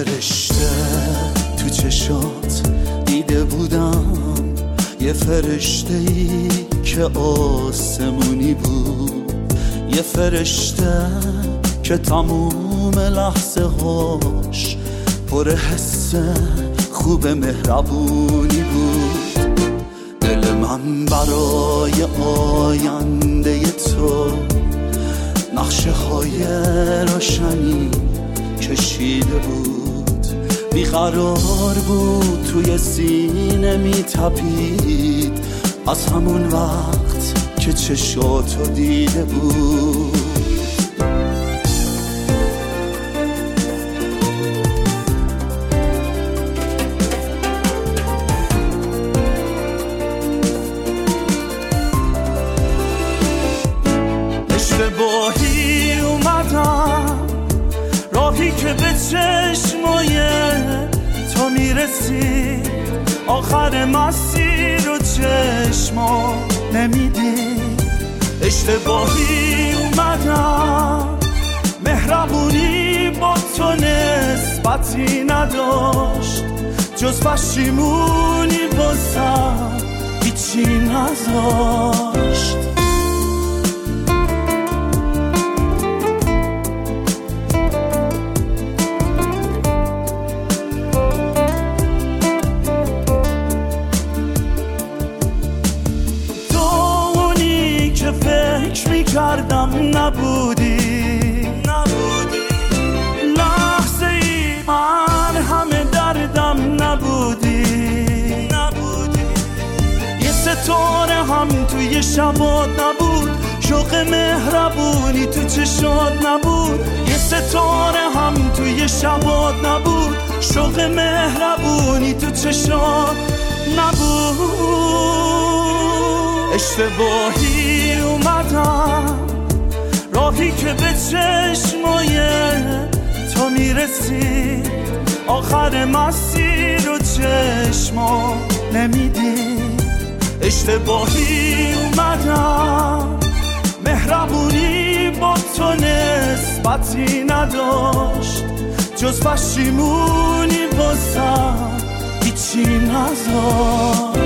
فرشته تو چشات دیده بودم، یه فرشته ای که آسمونی بود، یه فرشته که تموم لحظه هاش پر حس خوب مهربونی بود. دل من برای آینده تو نقشه های روشنی کشیده بود، بیقرار بود توی سینه میتپید از همون وقت که چشاتو دیده بود. اشتباهی اومدم راهی که به چشمای تو میرسی، آخر مسیر و چشما نمیدید. اشتباهی اومدم مهربونی با تو نسبتی نداشت، جز پشیمونی بازم هیچی نذاشت. فکر میکردم نبودی، لحظه ای من همه دردم نبودی. یه ستاره هم توی شبات نبود، شوق مهربونی تو چشات نبود. یه ستاره هم توی شبات نبود، شوق مهربونی تو چشات نبود. اشتباهی اومدم راهی که به چشمای تو میرسی، آخر مسیر و چشما نمیدید. اشتباهی اومدم مهربونی با تو نسبتی نداشت، جز پشیمونی بازم هیچی نذاشت.